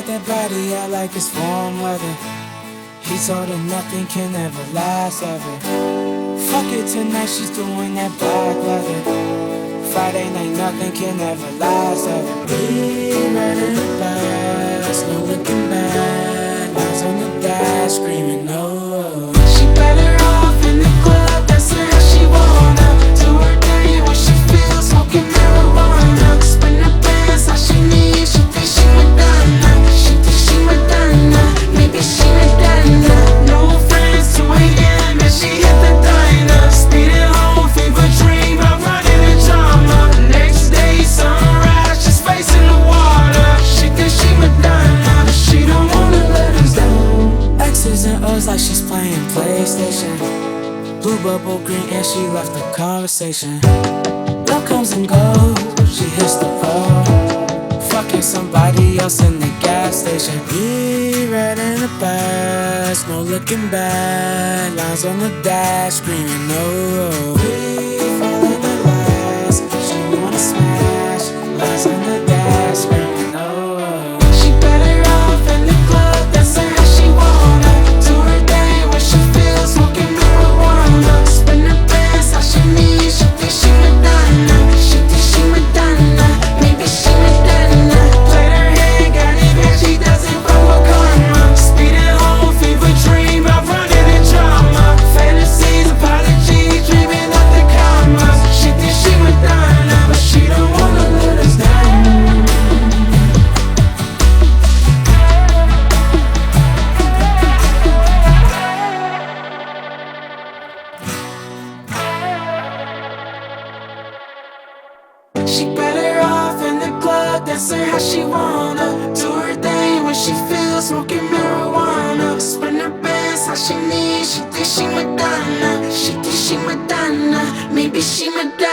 got that body out like it's warm weather. He told her nothing can ever last ever. Fuck it tonight, she's doing that black leather. Friday night, nothing can ever last ever. We riding the bus, no looking back. Lies on the dash, screaming no. She better off in the club, dancing how she wanna. Do her thing, what she feels, smoking marijuana. Spin her bands how she needs, she thinks she Madonna. She thinks she Madonna, maybe she Madonna. No friends, 2 a.m. and she hit the diner. Speeding home, fever dream, I'm running the drama. Next day, sunrise, she's facing the water. She thinks she Madonna, but she don't wanna let us down. X's and O's like she's playing PlayStation. Blue bubble green and she left the conversation. Love comes and goes, she hits the road. Fucking somebody else in the gas station. We riding the bus, no looking back. Lines on the dash, screaming no. We falling the last, she wanna smash. Lines on the dash, screaming no. She better off in the club, dancing how she wanna. Do her thing when she feels, smoking marijuana. Spin her bands how she needs, she thinks she Madonna. She thinks she Madonna, maybe she Madonna. Played her hand, got it back, she doesn't follow karma. Speeding home, fever dream, I'm running in drama. Fantasies, apologies, dreaming of the commas. She thinks she Madonna, but she don't wanna let us down. She better off in the club, dancing how she wanna. Do her thing when she feels, smoking marijuana. Spin her bands how she needs, she thinks she Madonna. She thinks she Madonna, maybe she Madonna.